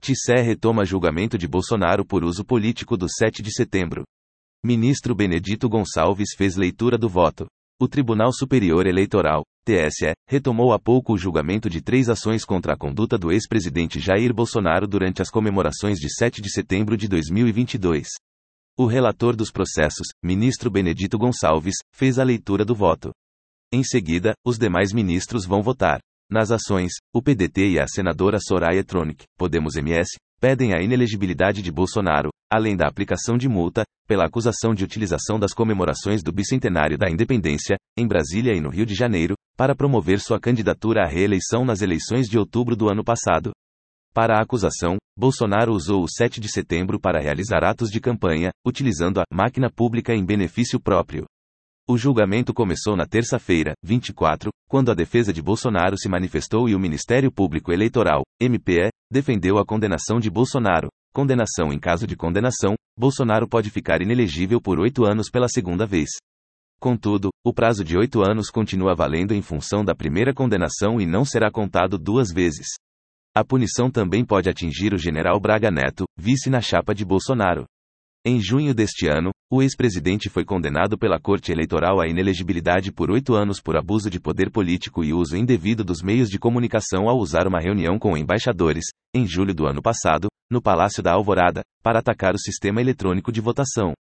TSE retoma julgamento de Bolsonaro por uso político do 7 de setembro. Ministro Benedito Gonçalves fez leitura do voto. O Tribunal Superior Eleitoral, TSE, retomou há pouco o julgamento de 3 ações contra a conduta do ex-presidente Jair Bolsonaro durante as comemorações de 7 de setembro de 2022. O relator dos processos, ministro Benedito Gonçalves, fez a leitura do voto. Em seguida, os demais ministros vão votar. Nas ações, o PDT e a senadora Soraya Tronic, Podemos-MS, pedem a inelegibilidade de Bolsonaro, além da aplicação de multa, pela acusação de utilização das comemorações do bicentenário da independência, em Brasília e no Rio de Janeiro, para promover sua candidatura à reeleição nas eleições de outubro do ano passado. Para a acusação, Bolsonaro usou o 7 de setembro para realizar atos de campanha, utilizando a máquina pública em benefício próprio. O julgamento começou na terça-feira, 24, quando a defesa de Bolsonaro se manifestou e o Ministério Público Eleitoral, MPE, defendeu a condenação de Bolsonaro. Condenação. Em caso de condenação, Bolsonaro pode ficar inelegível por 8 anos pela segunda vez. Contudo, o prazo de 8 anos continua valendo em função da primeira condenação e não será contado 2 vezes. A punição também pode atingir o general Braga Neto, vice na chapa de Bolsonaro. Em junho deste ano, o ex-presidente foi condenado pela Corte Eleitoral à inelegibilidade por 8 anos por abuso de poder político e uso indevido dos meios de comunicação ao usar uma reunião com embaixadores, em julho do ano passado, no Palácio da Alvorada, para atacar o sistema eletrônico de votação.